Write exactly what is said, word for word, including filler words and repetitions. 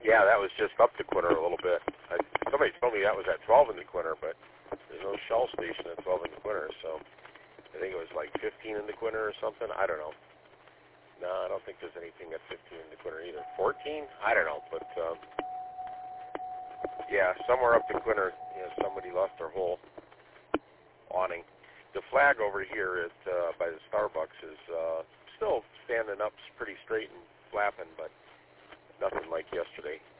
Yeah, that was just up the Quinter a little bit. I, somebody told me that was at twelve in the Quinter, but there's no Shell station at twelve in the Quinter, so I think it was like fifteen in the Quinter or something. I don't know. No, I don't think there's anything at fifteen in the Quinter either. fourteen? I don't know, but um, yeah, somewhere up the Quinter, you know, somebody left their whole awning. The flag over here at uh, by the Starbucks is uh, still standing up pretty straight and flapping, but nothing like yesterday.